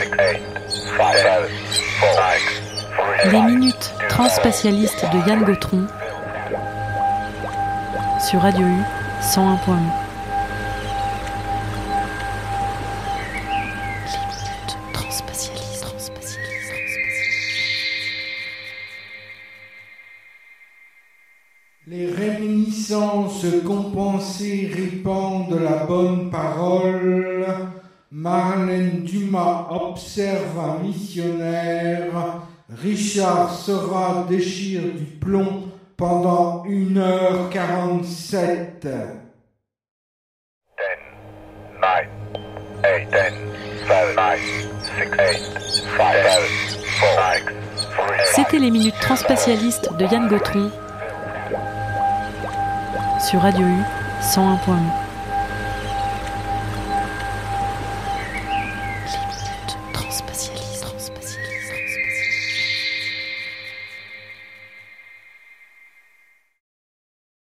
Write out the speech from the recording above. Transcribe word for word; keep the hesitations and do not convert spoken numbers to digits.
Les minutes transspatialistes de Yann Gautron sur Radio U cent un point un. Les minutes transspatialistes, transspatialistes, transspatialistes. Les réminiscences compensées répandent la bonne parole. Marlène Dumas observe un missionnaire. Richard Seurat déchire du plomb pendant une heure quarante-sept. C'était les minutes transspatialistes de Yann Gautron sur Radio U cent un point un.